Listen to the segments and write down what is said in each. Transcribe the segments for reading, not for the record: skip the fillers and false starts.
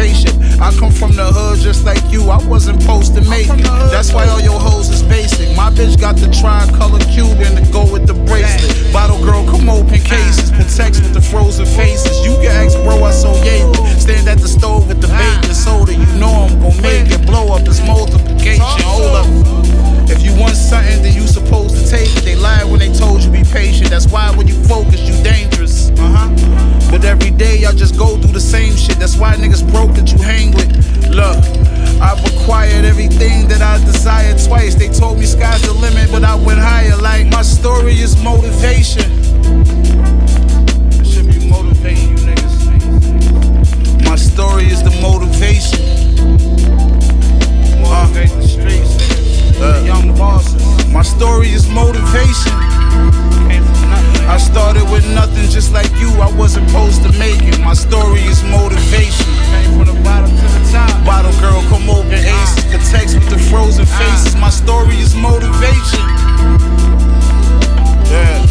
spaceship. I come from the hood just like you, I wasn't supposed to make it. That's why all your hoes is basic. My bitch got the tricolor Cuban to go with the bracelet. Bottle girl, come open cases, protects with the frozen faces. You can ask bro, I so Yavid. Stand at the stove with the baking soda, you know I'm gon' make it. Blow up is multiplication, hold up. If you want something, then you supposed to take it. They lied when they told you be patient. That's why when you focus, you dangerous. But every day y'all just go through the same shit. That's why niggas broke that you hang with. Look, I've acquired everything that I desired twice. They told me sky's the limit, but I went higher. Like my story is motivation. It should be motivating you niggas. My story is the motivation. Motivate the streets, the young bosses. My story is motivation. I started with nothing just like you, I wasn't supposed to make it. My story is motivation. Came from the bottom to the top. Bottle girl, come open aces. Protects with the frozen faces. My story is motivation. Yeah.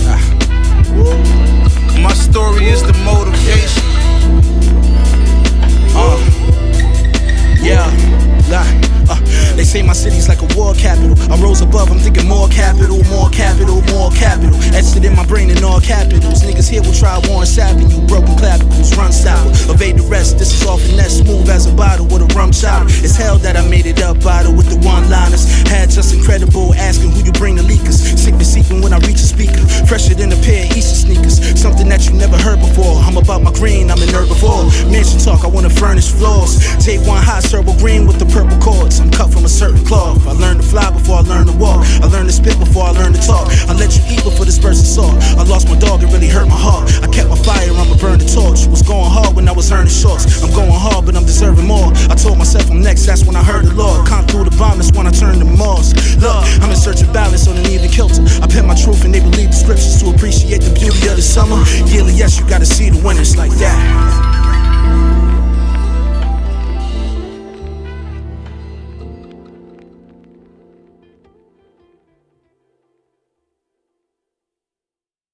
My story is the motivation. They say my city's like a war capital. I rose above, I'm thinking more capital, more capital, more capital. Etched it in my brain in all capitals. Niggas here will try war and sapping you. Broken clavicles, run style. Evade the rest, this is all finesse. Smooth as a bottle with a rum shot. It's hell that I made it up bottle with the one-liners. Had just incredible, asking who you bring the leakers. Sick to seeking when I reach a speaker. Fresher than a pair of Easter sneakers. Something that you never heard before. I'm about my green, I'm an herbivore. Mansion talk, I wanna furnish floors. J1 hot serbo green with the purple cords. I'm cut from a certain cloth. I learned to fly before I learned to walk. I learned to spit before I learned to talk. I let you eat before dispersing salt. I lost my dog, it really hurt my heart. I kept my fire, I'ma burn the torch. Was going hard when I was earning shorts. I'm going hard, but I'm deserving more. I told myself I'm next, that's when I heard the Lord. Come through the bomb, that's when I turned to Mars. Look, I'm in search of balance on an even kilter. I pen my truth and they believe the scriptures to appreciate the beauty of the summer. Yearly, yes, you gotta see the winners like that.